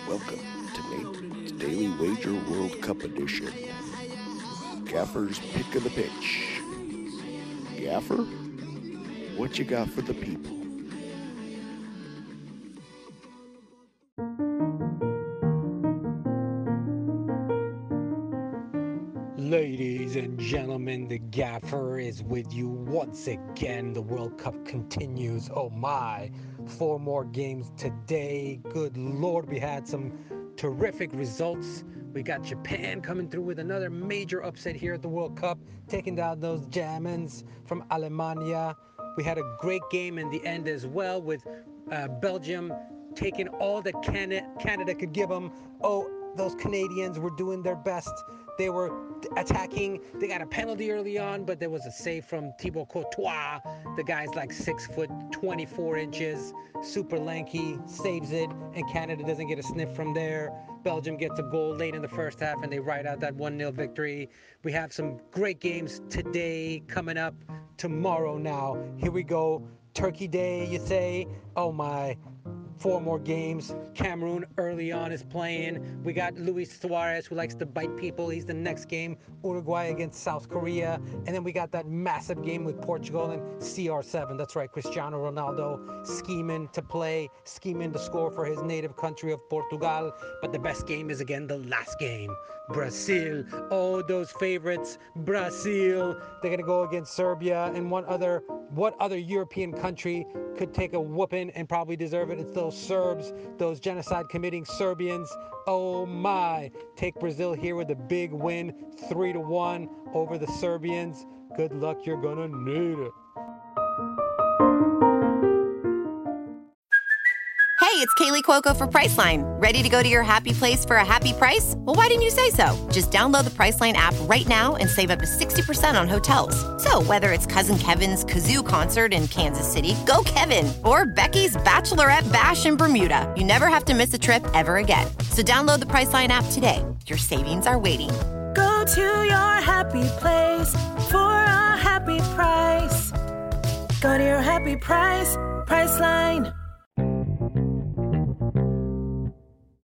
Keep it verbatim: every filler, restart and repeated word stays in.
Welcome to Nate's Daily Wager World Cup Edition. Gaffer's pick of the pitch. Gaffer, what you got for the people? Ladies and gentlemen, the Gaffer is with you once again. The World Cup continues. Oh my, four more games today. Good Lord, we had some terrific results. We got Japan coming through with another major upset here at the World Cup, taking down those Germans from Alemania. We had a great game in the end as well, with uh, Belgium taking all that Canada, Canada could give them. Oh, those Canadians were doing their best. They were attacking. They got a penalty early on, but there was a save from Thibaut Courtois. The guy's like six foot, twenty-four inches, super lanky, saves it, and Canada doesn't get a sniff from there. Belgium gets a goal late in the first half, and they ride out that one nil victory. We have some great games today coming up. Tomorrow now. Here we go. Turkey Day, you say? Oh my. Four more games. Cameroon early on is playing. We got Luis Suarez, who likes to bite people. He's the next game. Uruguay against South Korea. And then we got that massive game with Portugal and C R seven. That's right, Cristiano Ronaldo scheming to play, scheming to score for his native country of Portugal. But the best game is, again, the last game. Brazil. Oh, those favorites. Brazil. They're going to go against Serbia and one other. What other European country could take a whooping and probably deserve it? It's those Serbs, those genocide-committing Serbians. Oh my. Take Brazil here with a big win, three to one over the Serbians. Good luck, you're gonna need it. Hey, it's Kaylee Cuoco for Priceline. Ready to go to your happy place for a happy price? Well, why didn't you say so? Just download the Priceline app right now and save up to sixty percent on hotels. So whether it's Cousin Kevin's Kazoo Concert in Kansas City, go Kevin, or Becky's Bachelorette Bash in Bermuda, you never have to miss a trip ever again. So download the Priceline app today. Your savings are waiting. Go to your happy place for a happy price. Go to your happy price, Priceline.